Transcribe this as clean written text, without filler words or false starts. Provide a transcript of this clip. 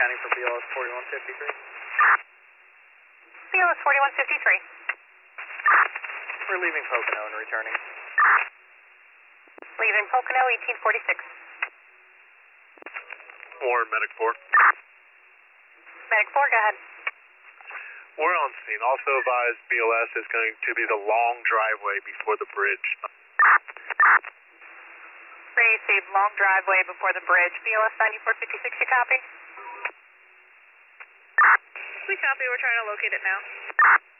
scanning for BLS 4153. BLS 4153. We're leaving Pocono and returning. Leaving Pocono, 1846. Warren, Medic 4. Medic 4, go ahead. We're on scene. Also advised BLS is going to be the long driveway before the bridge. Received long driveway before the bridge. BLS 9456, you copy? We copy. We're trying to locate it now.